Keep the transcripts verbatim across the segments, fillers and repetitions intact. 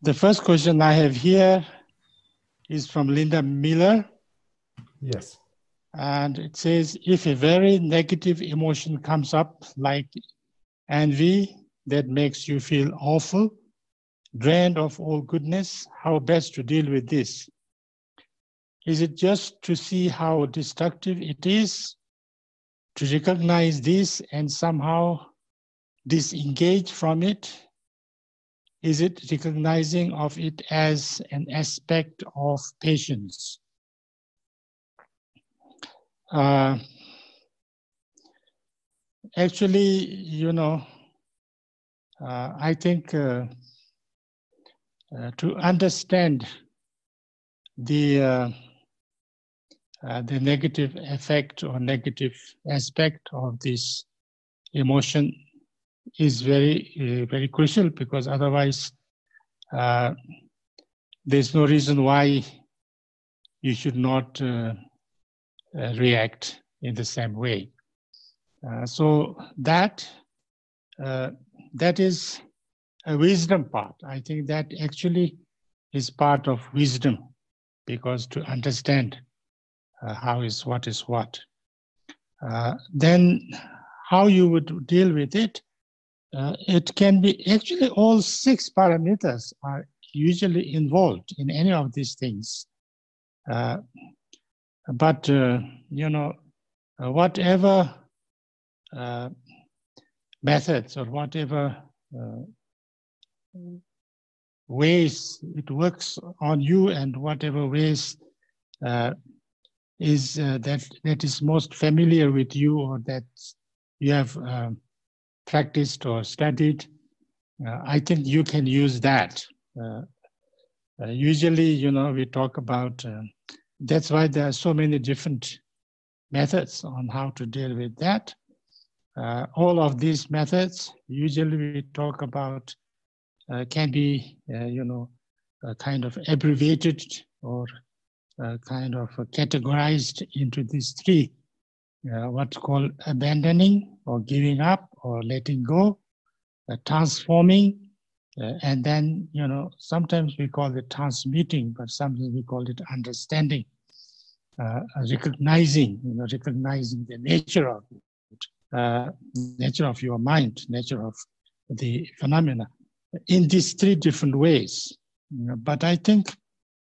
The first question I have here is from Linda Miller. Yes. And it says, if a very negative emotion comes up, like envy, that makes you feel awful, drained of all goodness, how best to deal with this? Is it just to see how destructive it is, to recognize this and somehow disengage from it? Is it recognizing of it as an aspect of patience? Uh, actually, you know, uh, I think uh, uh, to understand the uh, uh, the negative effect or negative aspect of this emotion is very, uh, very crucial, because otherwise uh, there's no reason why you should not uh, uh, react in the same way. Uh, so that uh, that is a wisdom part. I think that actually is part of wisdom, because to understand uh, how is what is what. Uh, then how you would deal with it, uh, it can be actually all six parameters are usually involved in any of these things. Uh, but, uh, you know, uh, whatever uh, methods or whatever uh, ways it works on you, and whatever ways uh, is uh, that that is most familiar with you, or that you have uh, practiced or studied, uh, I think you can use that. Uh, uh, usually, you know, we talk about, uh, that's why there are so many different methods on how to deal with that. Uh, all of these methods, usually we talk about, uh, can be, uh, you know, uh, kind of abbreviated or uh, kind of categorized into these three, uh, what's called abandoning or giving up or letting go, uh, transforming, uh, and then, you know, sometimes we call it transmuting, but sometimes we call it understanding, uh, recognizing, you know, recognizing the nature of it, uh, nature of your mind, nature of the phenomena, in these three different ways. But I think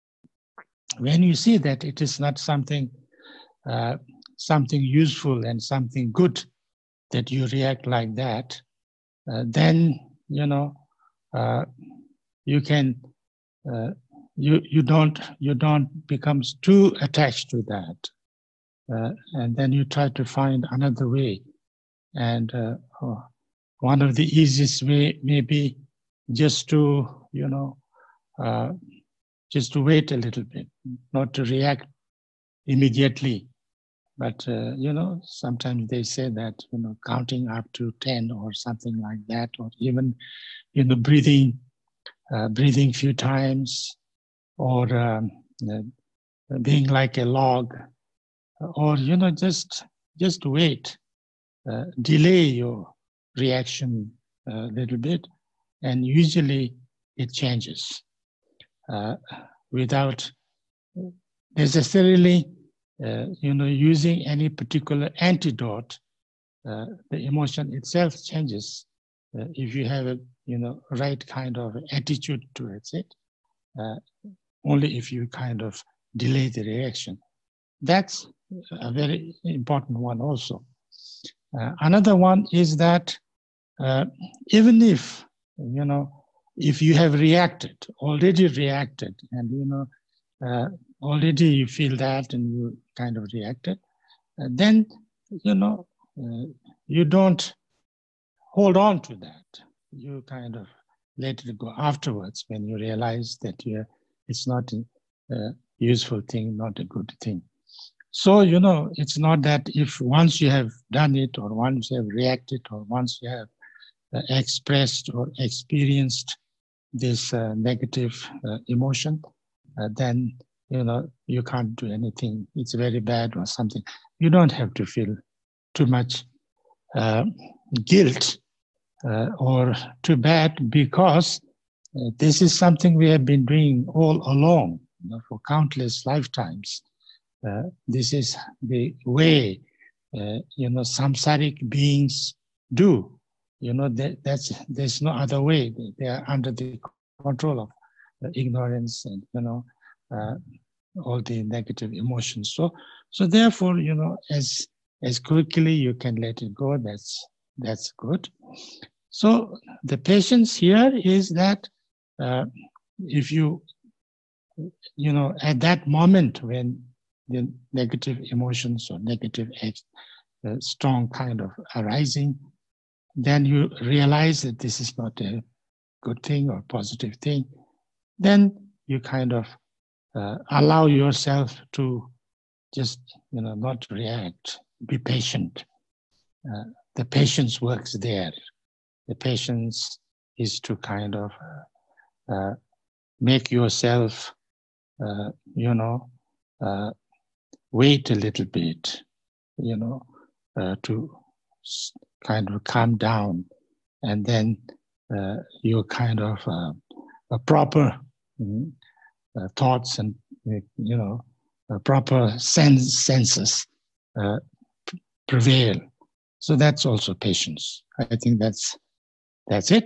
when you see that it is not something uh, something useful and something good that you react like that, uh, then, you know, uh, you can uh, you you don't you don't become too attached to that, uh, and then you try to find another way. And uh, oh, one of the easiest way may be just to, you know, uh, just to wait a little bit, not to react immediately. But, uh, you know, sometimes they say that, you know, counting up to ten or something like that, or even, you know, breathing, uh, breathing few times, or um, uh, being like a log, or, you know, just, just wait, uh, delay your reaction a little bit, and usually it changes uh, without necessarily, uh, you know, using any particular antidote. Uh, the emotion itself changes uh, if you have a, you know, right kind of attitude towards it. Uh, only if you kind of delay the reaction. That's a very important one also. Uh, another one is that uh, even if, you know, if you have reacted, already reacted, and, you know, uh, already you feel that and you kind of reacted, uh, then, you know, uh, you don't hold on to that. You kind of let it go afterwards when you realize that you're, it's not a useful thing, not a good thing. So, you know, it's not that if once you have done it, or once you have reacted, or once you have uh, expressed or experienced this uh, negative uh, emotion, uh, then, you know, you can't do anything. It's very bad or something. You don't have to feel too much uh, guilt uh, or too bad, because Uh, this is something we have been doing all along, you know, for countless lifetimes. Uh, this is the way, uh, you know, samsaric beings do. You know, that, that's there's no other way. They are under the control of uh, ignorance and, you know, uh, all the negative emotions. So, so therefore, you know, as as quickly you can let it go, that's that's good. So the patience here is that uh, if you, you know, at that moment when the negative emotions or negative, uh, strong kind of arising, then you realize that this is not a good thing or positive thing, then you kind of uh, allow yourself to just, you know, not react, be patient. Uh, the patience works there. The patience is to kind of uh, uh, make yourself, uh, you know, uh, wait a little bit, you know, uh, to kind of calm down, and then uh, your kind of uh, a proper mm, uh, thoughts and, you know, uh, proper sense senses uh, prevail. So that's also patience. I think that's that's it.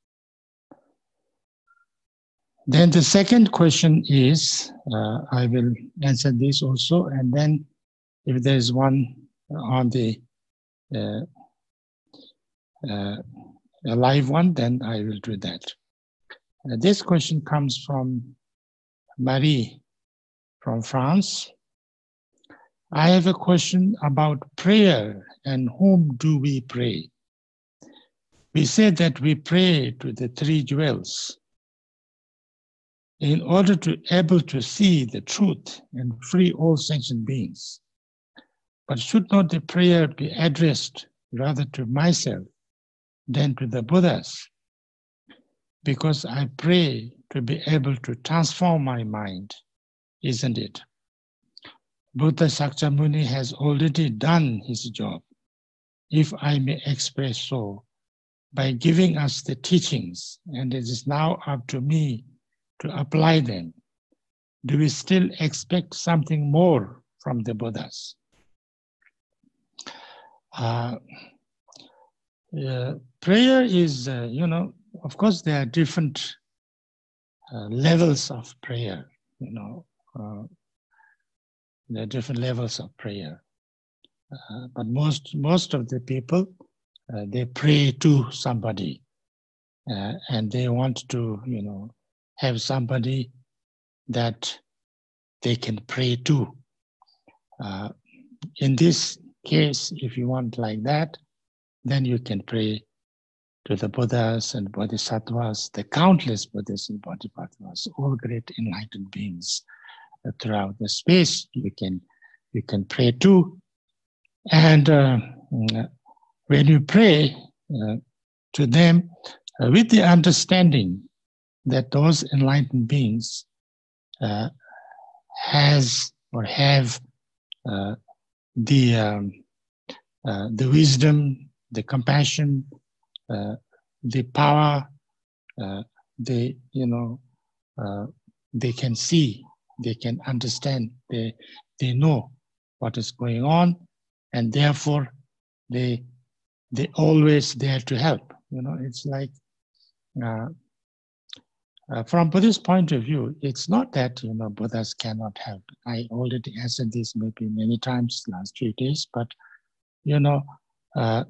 Then the second question is, uh, I will answer this also, and then if there is one on the uh, uh, a live one, then I will do that. Uh, this question comes from Marie from France. I have a question about prayer and whom do we pray? We say that we pray to the three jewels in order to be able to see the truth and free all sentient beings. But should not the prayer be addressed rather to myself than to the Buddhas? Because I pray to be able to transform my mind, isn't it? Buddha Shakyamuni has already done his job, if I may express so, by giving us the teachings, and it is now up to me to apply them. Do we still expect something more from the Buddhas? Uh, uh, prayer is, uh, you know, of course there are different uh, levels of prayer, you know, uh, there are different levels of prayer. Uh, but most, most of the people, uh, they pray to somebody uh, and they want to, you know, have somebody that they can pray to. Uh, in this case, if you want like that, then you can pray to the Buddhas and Bodhisattvas, the countless Buddhas and Bodhisattvas, all great enlightened beings uh, throughout the space you can, you can pray to. And uh, when you pray uh, to them uh, with the understanding that those enlightened beings uh, has or have uh, the um, uh, the wisdom, the compassion, uh, the power, uh, they you know uh, they can see, they can understand, they they know what is going on, and therefore they they always there to help. You know, it's like. Uh, Uh, from Buddhist point of view, it's not that, you know, Buddhas cannot help. I already answered this maybe many times last few days, but, you know, uh,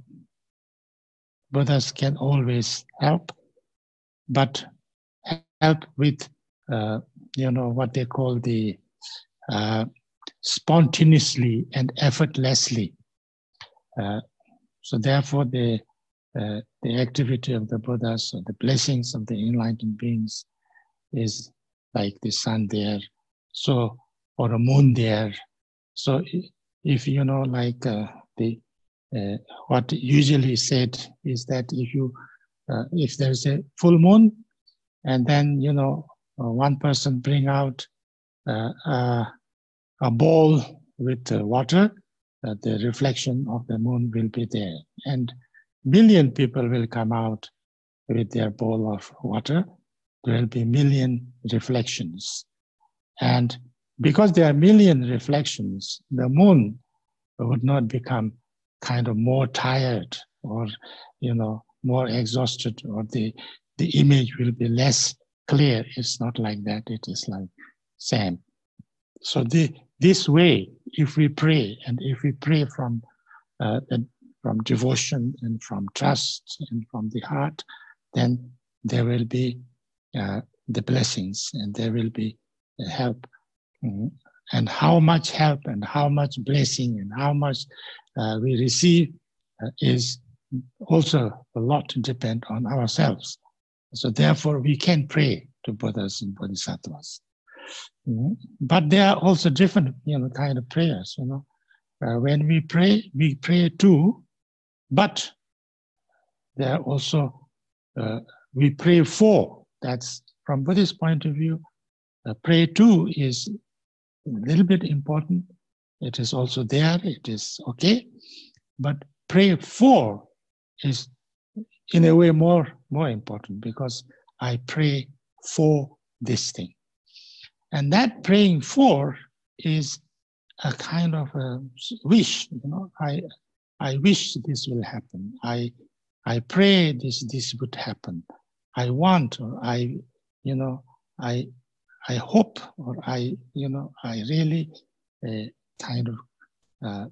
Buddhas can always help, but help with, uh, you know, what they call the uh, spontaneously and effortlessly. Uh, so therefore, the uh, the activity of the Buddhas or the blessings of the enlightened beings is like the sun there, so, or a moon there. So if you know, like uh, the uh, what usually said is that if you uh, if there's a full moon, and then you know uh, one person bring out uh, uh, a bowl with uh, water, uh, the reflection of the moon will be there, and million people will come out with their bowl of water. there will be a million reflections. And because there are a million reflections, the moon would not become kind of more tired or, you know, more exhausted, or the, the image will be less clear. It's not like that. It is like same. So the, this way, if we pray, and if we pray from, uh, from devotion and from trust and from the heart, then there will be uh, the blessings, and there will be help. Mm-hmm. And how much help and how much blessing and how much uh, we receive uh, is also a lot to depend on ourselves. So therefore, we can pray to Buddhas and Bodhisattvas. Mm-hmm. But there are also different, you know, kind of prayers. You know, uh, when we pray, we pray too, but there are also uh, we pray for. That's from Buddhist point of view. Uh, pray to is a little bit important. It is also there. It is okay, but pray for is in a way more more important, because I pray for this thing. And that praying for is a kind of a wish. You know, I I wish this will happen. I I pray this this would happen. I want, or I, you know, I I hope, or I, you know, I really uh, kind of uh,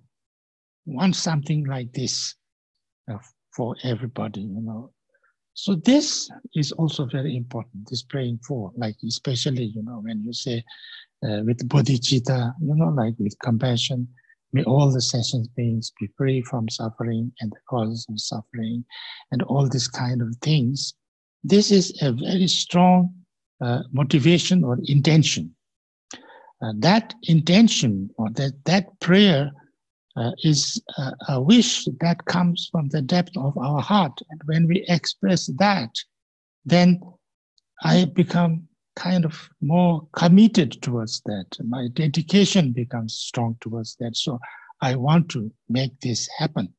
want something like this uh, for everybody, you know. So this is also very important, this praying for, like especially, you know, when you say uh, with bodhicitta, you know, like with compassion, may all the sentient beings be free from suffering and the causes of suffering and all these kind of things. This is a very strong uh, motivation or intention. Uh, that intention or that, that prayer uh, is a, a wish that comes from the depth of our heart. And when we express that, then I become kind of more committed towards that. My dedication becomes strong towards that. So I want to make this happen.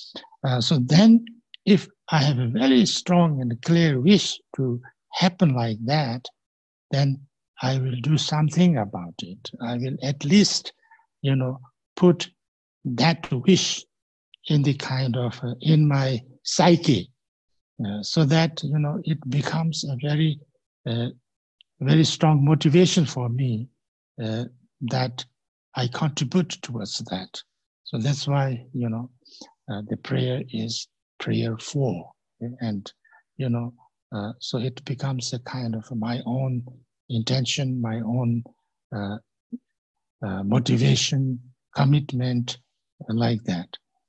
Uh, so then if I have a very strong and clear wish to happen like that, then I will do something about it. I will at least, you know, put that wish in the kind of, uh, in my psyche, uh, so that, you know, it becomes a very, uh, very strong motivation for me uh, that I contribute towards that. So that's why, you know, uh, the prayer is prayer for, and, you know, uh, so it becomes a kind of my own intention, my own uh, uh, motivation, commitment, uh, like that.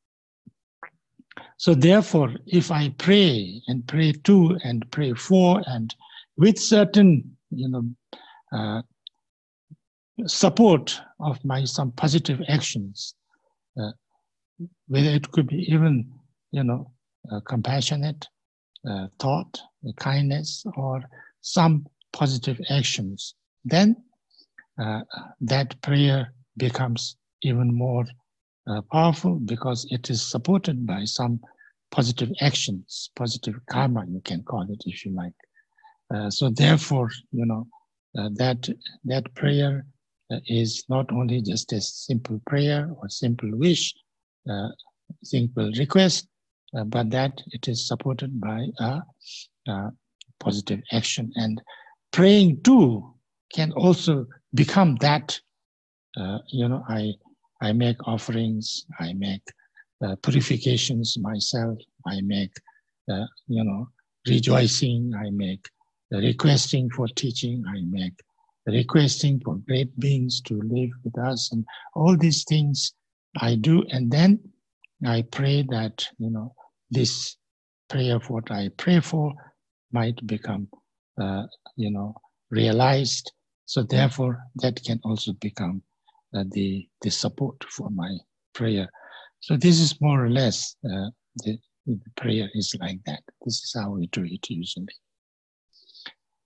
So therefore, if I pray and pray to and pray for, and with certain, you know, uh, support of my some positive actions, uh, whether it could be even, you know, uh, compassionate uh, thought, kindness, or some positive actions, then uh, that prayer becomes even more uh, powerful, because it is supported by some positive actions, positive karma, you can call it if you like. Uh, so therefore, you know, uh, that that prayer uh, is not only just a simple prayer or simple wish, uh, simple request, uh, but that it is supported by a, a positive action. And praying too can also become that. Uh, you know, I I make offerings, I make uh, purifications myself, I make, uh, you know, rejoicing, I make requesting for teaching, I make requesting for great beings to live with us, and all these things I do. And then I pray that, you know, this prayer for what I pray for might become, uh, you know, realized. So therefore, that can also become uh, the, the support for my prayer. So this is more or less, uh, the, the prayer is like that. This is how we do it usually.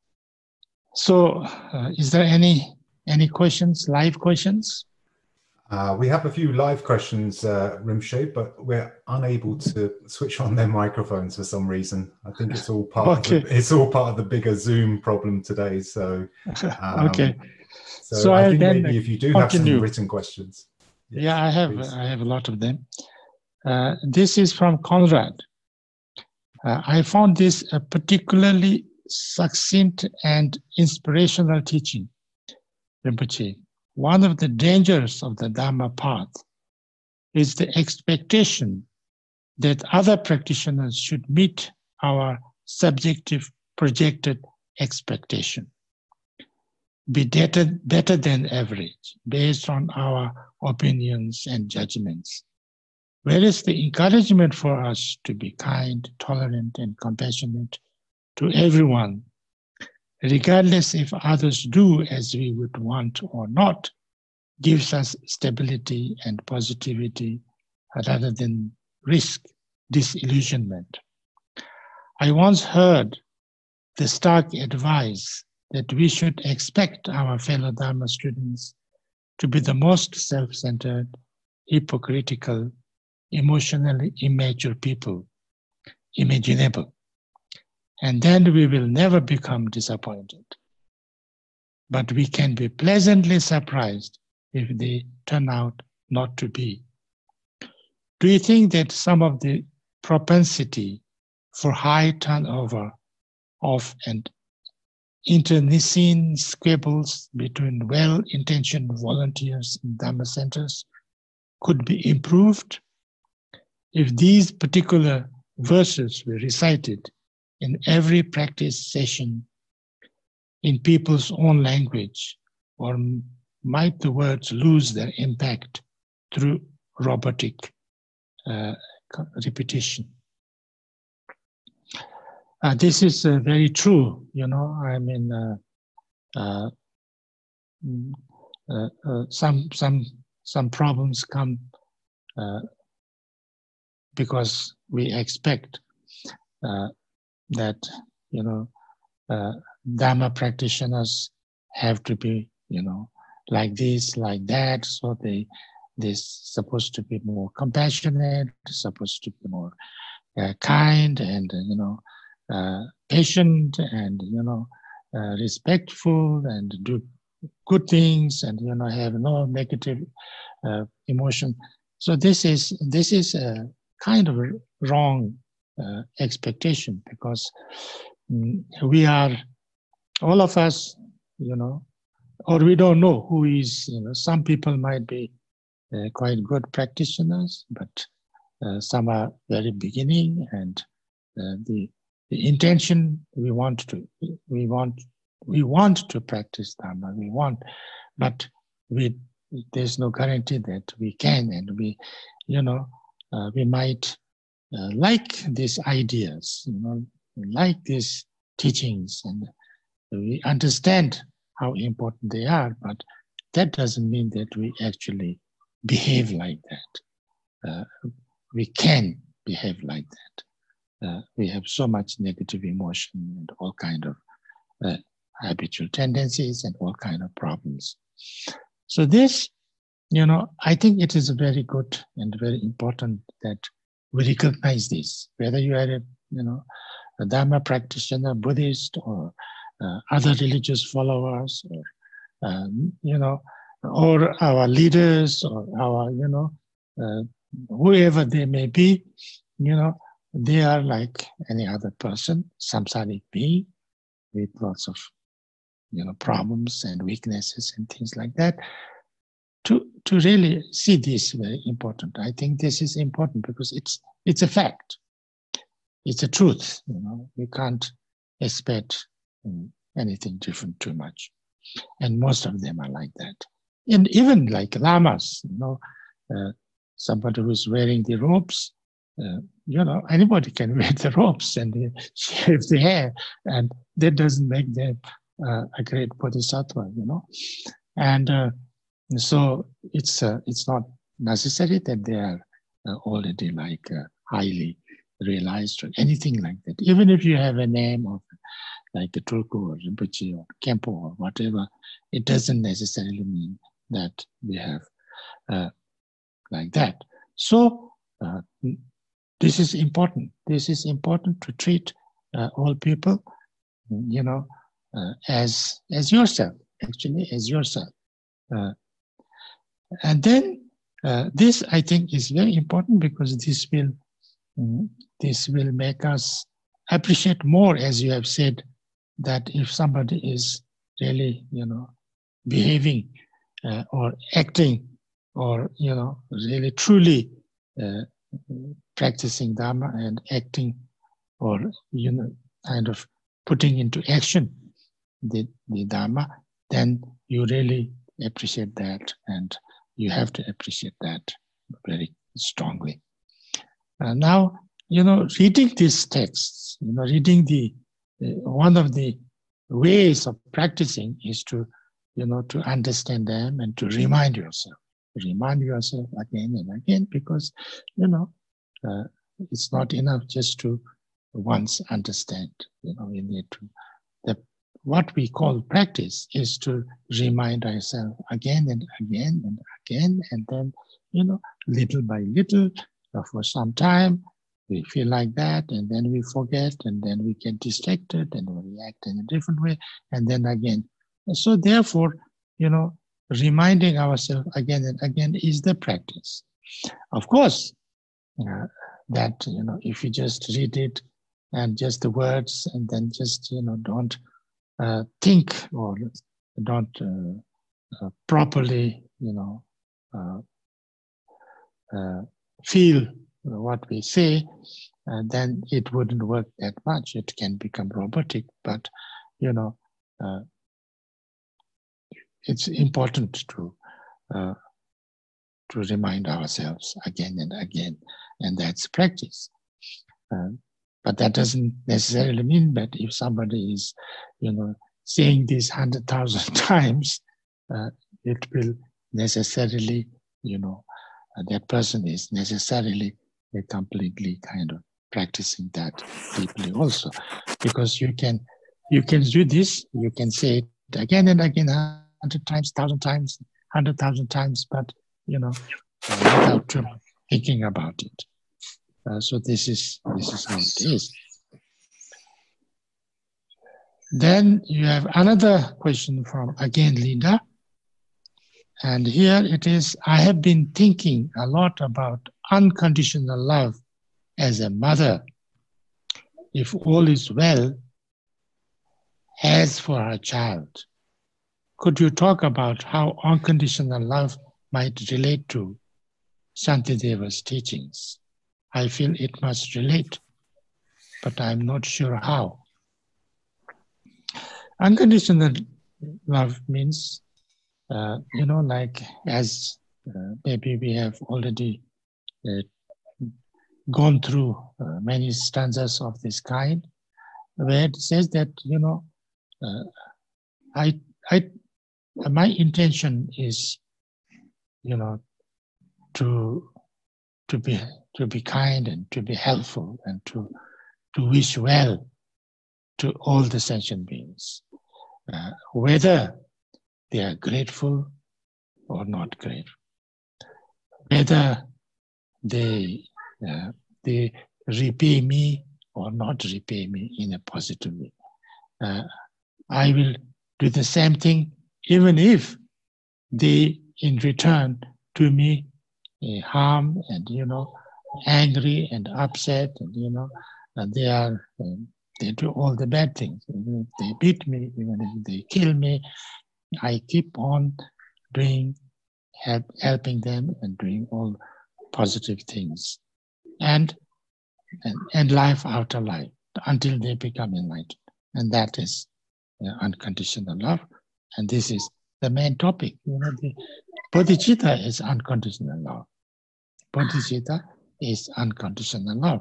So uh, is there any any questions, live questions? Uh, we have a few live questions, uh, Rinpoche, but we're unable to switch on their microphones for some reason. I think it's all part Okay. of the, it's all part of the bigger Zoom problem today. So, um, okay. So, So I I'll think then maybe if you do have continue. some written questions. Yes, yeah, I have. please. I have a lot of them. Uh, this is from Conrad. Uh, I found this a particularly succinct and inspirational teaching, Rinpoche. One of the dangers of the Dharma path is the expectation that other practitioners should meet our subjective projected expectation, be better, better than average based on our opinions and judgments. Whereas the encouragement for us to be kind, tolerant, and compassionate to everyone, regardless if others do as we would want or not, gives us stability and positivity rather than risk disillusionment. I once heard the stark advice that we should expect our fellow Dharma students to be the most self-centered, hypocritical, emotionally immature people imaginable. And then we will never become disappointed. But we can be pleasantly surprised if they turn out not to be. Do you think that some of the propensity for high turnover of and internecine squabbles between well-intentioned volunteers in Dharma centers could be improved if these particular verses were recited in every practice session in people's own language, or might the words lose their impact through robotic uh, repetition? Uh, this is uh, very true, you know, I mean, uh, uh, uh, uh, some, some, some problems come uh, because we expect uh, that, you know, uh, Dharma practitioners have to be, you know, like this, like that. So they, they're supposed to be more compassionate, supposed to be more uh, kind and, uh, you know, uh, patient and, you know, uh, respectful and do good things and, you know, have no negative uh, emotion. So this is, this is a kind of a wrong uh, expectation, because mm, we are, all of us, you know, or we don't know who is, you know, some people might be uh, quite good practitioners, but uh, some are very beginning, and uh, the, the intention we want to, we want, we want to practice Dharma, we want, but we, there's no guarantee that we can, and we, you know, uh, we might uh, like these ideas, you know, like these teachings, and we understand how important they are, but that doesn't mean that we actually behave like that. Uh, we can behave like that. Uh, we have so much negative emotion and all kind of uh, habitual tendencies and all kind of problems. So this, you know, I think it is very good and very important that we recognize this, whether you are a, you know, a Dharma practitioner, Buddhist, or uh, other religious followers, or, um, you know, or our leaders, or our, you know, uh, whoever they may be, you know, they are like any other person, samsaric being with lots of, you know, problems and weaknesses and things like that. To, to really see this very important. I think this is important because it's, it's a fact. It's a truth, you know, we can't expect um, anything different too much. And most of them are like that. And even like lamas, you know, uh, somebody who's wearing the robes, uh, you know, anybody can wear the robes and they shave the hair, and that doesn't make them uh, a great bodhisattva, you know. And uh, so it's uh, it's not necessary that they are uh, already like uh, highly realized or anything like that. Even if you have a name of like a Tulku or Rinpoche or Khenpo or whatever, it doesn't necessarily mean that we have uh, like that. So uh, this is important. This is important to treat uh, all people, you know, uh, as as yourself, actually, as yourself. Uh, and then uh, this, I think, is very important because this will mm, this will make us appreciate more, as you have said, that if somebody is really, you know, behaving uh, or acting or, you know, really truly uh, practicing Dharma and acting or, you know, kind of putting into action the, the Dharma, then you really appreciate that, and you have to appreciate that very strongly. Uh, now, you know, reading these texts, you know, reading the, uh, one of the ways of practicing is to, you know, to understand them and to remind yourself, remind yourself again and again, because, you know, uh, it's not enough just to once understand, you know, we need to, the, what we call practice is to remind ourselves again and again and again, and then, you know, little by little, uh, for some time, we feel like that, and then we forget, and then we get distracted, and we react in a different way, and then again. So therefore, you know, reminding ourselves again and again is the practice. Of course, uh, that, you know, if you just read it and just the words, and then just, you know, don't uh, think or don't uh, uh, properly, you know, uh, uh, feel what we say, uh, then it wouldn't work that much. It can become robotic, but, you know, uh, it's important to uh, to remind ourselves again and again, and that's practice. Uh, but that doesn't necessarily mean that if somebody is, you know, saying this hundred thousand times, uh, it will necessarily, you know, uh, that person is necessarily uh, completely kind of practicing that deeply also, because you can you can do this, you can say it again and again, hundred times, thousand times, hundred thousand times, but, you know, uh, without uh, thinking about it. Uh, so this is this is how it is. Then you have another question from, again, Linda. And here it is, I have been thinking a lot about unconditional love as a mother, if all is well, has for her child. Could you talk about how unconditional love might relate to Shantideva's teachings? I feel it must relate, but I'm not sure how. Unconditional love means, uh, you know, like as uh, maybe we have already uh, gone through uh, many stanzas of this kind, where it says that, you know, uh, I, I, my intention is, you know, to to be to be kind and to be helpful and to to wish well to all the sentient beings, uh, whether they are grateful or not grateful, whether they uh, they repay me or not repay me in a positive way. Uh, I will do the same thing, even if they, in return to me, uh, harm and, you know, angry and upset, and, you know, and they are um, they do all the bad things. Even if they beat me, even if they kill me, I keep on doing, help, helping them and doing all positive things, and, and and life after life until they become enlightened, and that is uh, unconditional love. And this is the main topic. You know, the bodhicitta is unconditional love. Bodhicitta is unconditional love.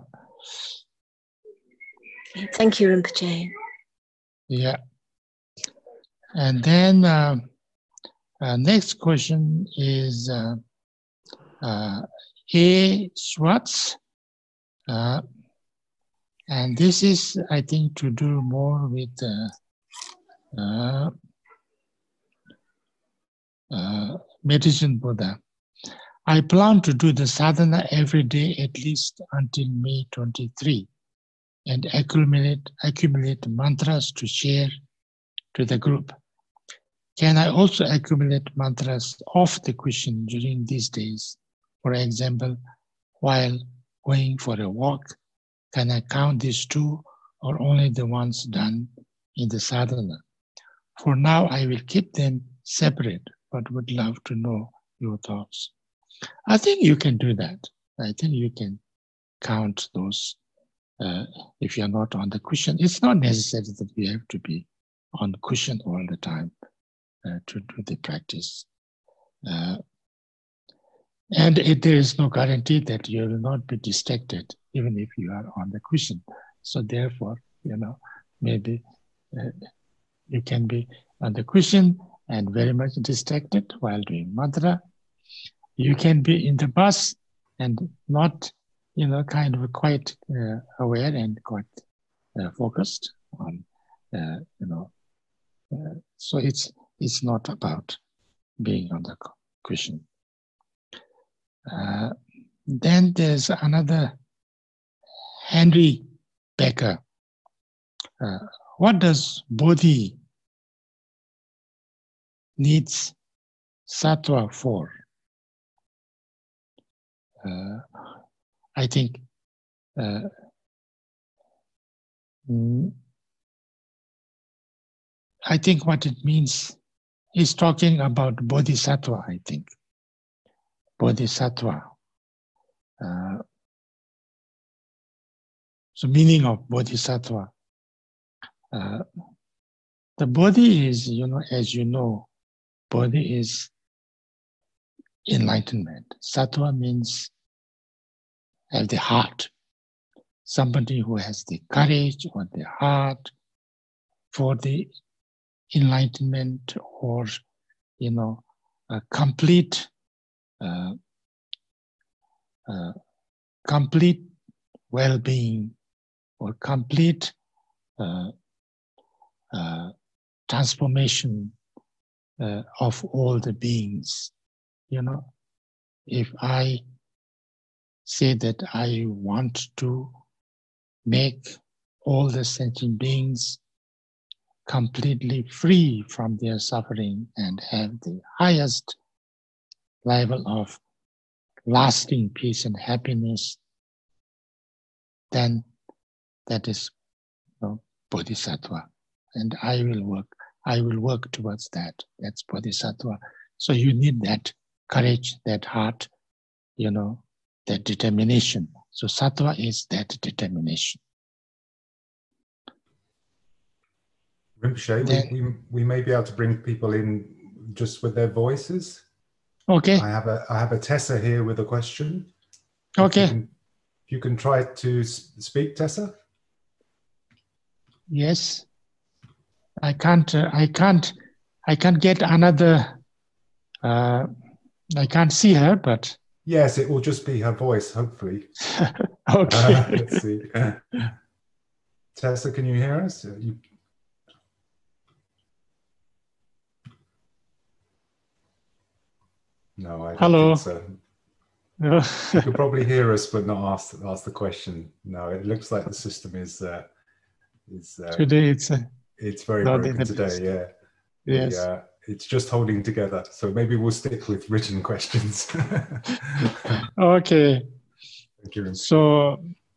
Thank you, Rinpoche. Yeah. And then uh, uh, next question is uh, uh, A. Schwartz. Uh, and this is, I think, to do more with uh, uh, uh, Medicine Buddha. I plan to do the sadhana every day at least until May twenty-third and accumulate, accumulate mantras to share to the group. Can I also accumulate mantras off the cushion during these days? For example, while going for a walk, can I count these two or only the ones done in the sadhana? For now, I will keep them separate, but would love to know your thoughts. I think you can do that. I think you can count those uh, if you're not on the cushion. It's not necessary that you have to be on the cushion all the time uh, to do the practice. Uh, and it, there is no guarantee that you will not be distracted even if you are on the cushion. So therefore, you know, maybe uh, you can be on the cushion and very much distracted while doing mantra. You can be in the bus and not, you know, kind of quite uh, aware and quite uh, focused on, uh, you know. Uh, so it's it's not about being on the cushion. Uh, then there's another Henry Becker. Uh, what does Bodhi needs sattva for? Uh, I think uh, I think what it means is talking about bodhisattva, I think. Bodhisattva. Uh, so meaning of bodhisattva. Uh, the bodhi is, you know, as you know, bodhi is enlightenment. Sattva means have the heart. Somebody who has the courage or the heart for the enlightenment or, you know, a complete, uh, uh, complete well-being or complete uh, uh, transformation uh, of all the beings. You know, if I say that I want to make all the sentient beings completely free from their suffering and have the highest level of lasting peace and happiness, then that is, you know, bodhisattva. And I will work, I will work towards that. That's bodhisattva. So you need that courage, that heart, you know, that determination. So sattva is that determination. Rinpoche, Then, we, we, we may be able to bring people in just with their voices. Okay. I have a I have a Tessa here with a question. Okay. If you can, if you can try to speak, Tessa. Yes. I can't. Uh, I can't. I can't get another. Uh, I can't see her, but yes, it will just be her voice, hopefully. Okay. Uh, let's see. Tessa, can you hear us? You... No, I don't Hello. think so. You could probably hear us, but not ask ask the question. No, it looks like the system is uh, is uh, today. It's uh, it's very not broken today. best. Yeah. Yes. Yeah. It's just holding together. So maybe we'll stick with written questions. Okay. Thank you. So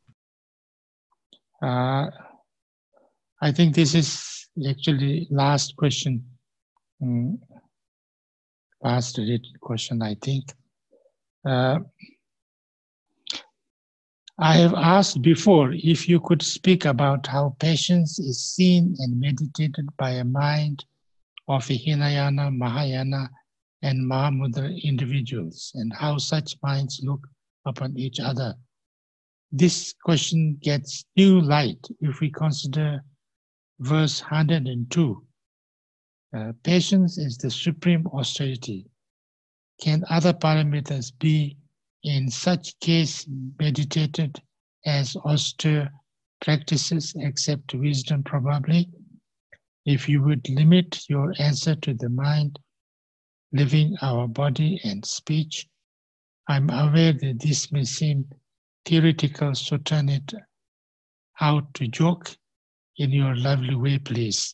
uh, I think this is actually last question. Mm. Last written question, I think. Uh, I have asked before if you could speak about how patience is seen and meditated by a mind of a Hinayana, Mahayana, and Mahamudra individuals, and how such minds look upon each other. This question gets new light if we consider verse one hundred two. Uh, patience is the supreme austerity. Can other parameters be in such case meditated as austere practices except wisdom probably? If you would limit your answer to the mind, living our body and speech, I'm aware that this may seem theoretical, so turn it out to joke in your lovely way, please.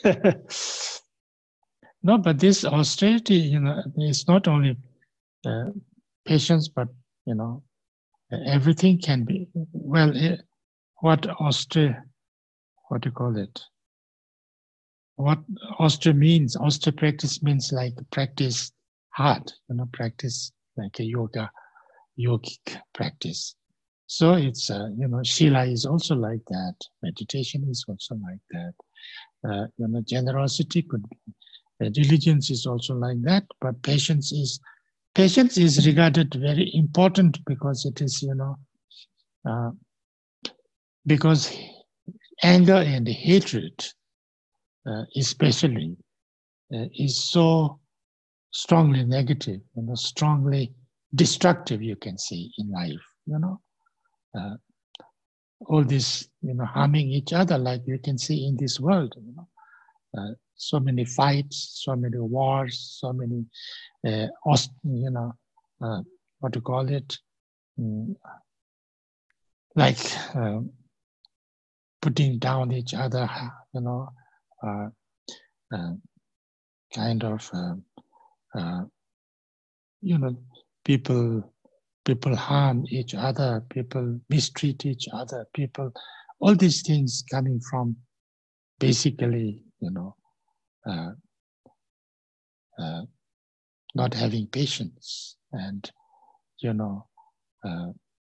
No, but this austerity, you know, is not only uh, patience, but, you know, everything can be, well, uh, what auster, what do you call it? What auster means, auster practice means like practice hard, you know, practice like a yoga, yogic practice. So it's, uh, you know, Shila is also like that. Meditation is also like that. Uh, you know, generosity could be. Uh, diligence is also like that. But patience is, patience is regarded very important because it is, you know, uh, because anger and hatred, uh, especially, uh, is so strongly negative, you know, strongly destructive. You can see in life, you know. Uh, all this, you know, harming each other, like you can see in this world, you know, uh, so many fights, so many wars, so many, uh, you know, uh, what to call it, mm, like uh, putting down each other, you know, uh, uh, kind of, uh, uh, you know, people, people harm each other, people mistreat each other, people, all these things coming from basically, you know, uh, uh, not having patience and, you know, uh,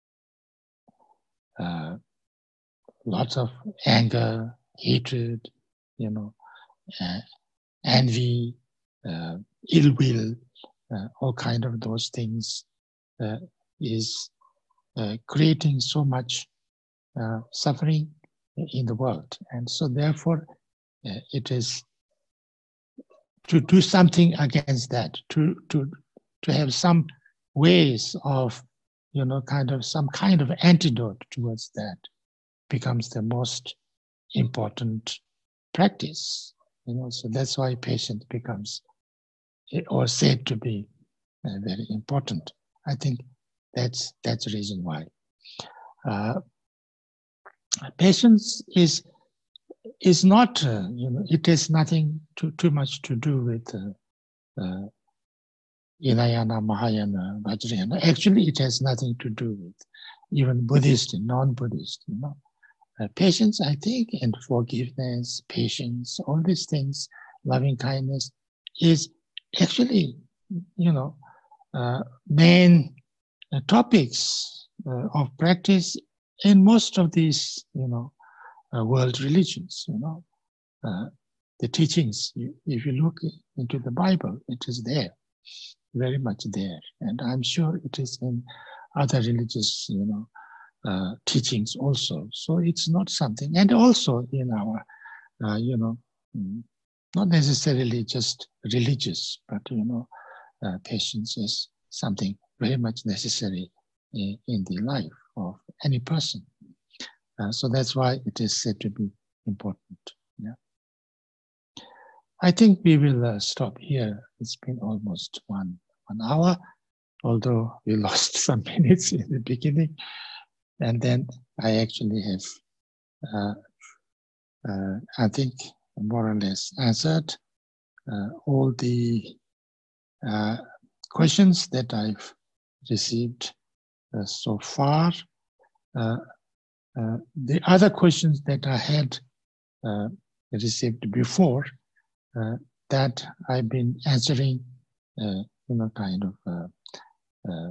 uh, lots of anger, hatred, you know, uh, envy, uh, ill will, uh, all kind of those things uh, is uh, creating so much uh, suffering in the world. And so therefore, uh, it is to do something against that, to, to, to have some ways of, you know, kind of some kind of antidote towards that becomes the most important practice. You know, so that's why patience becomes, or said to be, uh, very important. I think that's that's the reason why. Uh, patience is is not, uh, you know, it has nothing too too much to do with uh, uh, Hinayana, Mahayana, Vajrayana. Actually, it has nothing to do with even Buddhist and non-Buddhist. You know, uh, patience, I think, and forgiveness, patience, all these things, loving kindness, is actually, you know, uh, main uh, topics uh, of practice in most of these, you know, uh, world religions. You know, uh, the teachings. If you look into the Bible, it is there, very much there, and I'm sure it is in other religious, you know, uh, teachings also. So it's not something, and also in our, uh, you know, not necessarily just religious, but you know, uh, patience is something very much necessary in, in the life of any person. Uh, so that's why it is said to be important. Yeah. I think we will uh, stop here. It's been almost one one hour, although we lost some minutes in the beginning, and then I actually have, uh, uh, I think, more or less answered uh, all the uh, questions that I've received uh, so far. Uh, uh, the other questions that I had uh, received before, uh, that I've been answering, uh, you know, kind of uh, uh,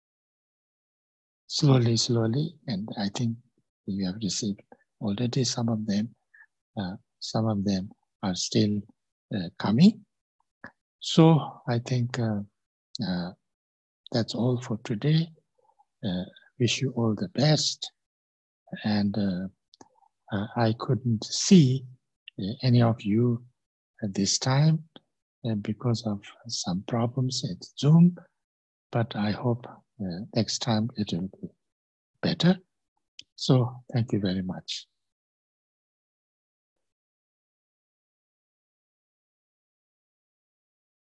slowly, slowly, and I think you have received already some of them. Uh, some of them are still uh, coming. So I think uh, uh, that's all for today. Uh, wish you all the best. And uh, uh, I couldn't see uh, any of you at this time uh, because of some problems at Zoom, but I hope uh, next time it will be better. So thank you very much.